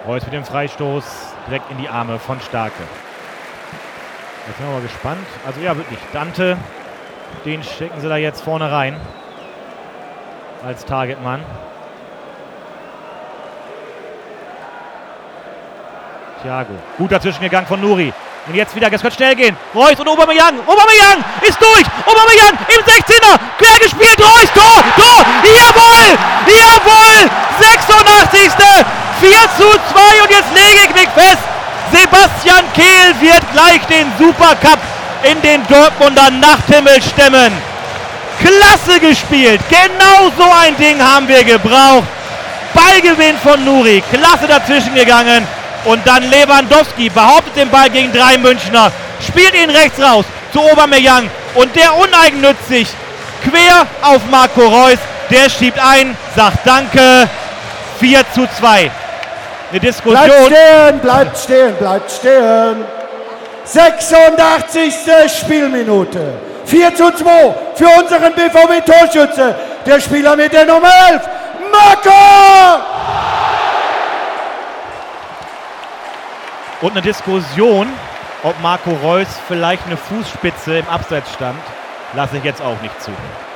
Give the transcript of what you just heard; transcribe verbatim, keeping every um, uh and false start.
Reus mit dem Freistoß direkt in die Arme von Starke. Jetzt sind wir mal gespannt. Also ja, wirklich. Dante, den schicken sie da jetzt vorne rein. Als Targetmann. Thiago. Gut dazwischen gegangen von Nuri. Und jetzt wieder, es wird schnell gehen. Reus und Aubameyang. Aubameyang ist durch. Aubameyang im sechzehner. Quer gespielt. Reus. Tor. Tor. Jawohl. Jawohl. sechsundachtzigste vier zu zwei. Und jetzt lege ich mich fest. Sebastian Kehl wird gleich den Supercup in den Dortmunder Nachthimmel stemmen. Klasse gespielt. Genau so ein Ding haben wir gebraucht. Ballgewinn von Nuri. Klasse dazwischen gegangen. Und dann Lewandowski behauptet den Ball gegen drei Münchner. Spielt ihn rechts raus zu Aubameyang. Und der uneigennützig quer auf Marco Reus. Der schiebt ein, sagt Danke. vier zu zwei. Eine Diskussion. Bleibt stehen, bleibt stehen, bleibt stehen. sechsundachtzigste Spielminute. vier zu zwei für unseren B V B-Torschütze. Der Spieler mit der Nummer elf, Marco! Und eine Diskussion, ob Marco Reus vielleicht eine Fußspitze im Abseits stand, lasse ich jetzt auch nicht zu.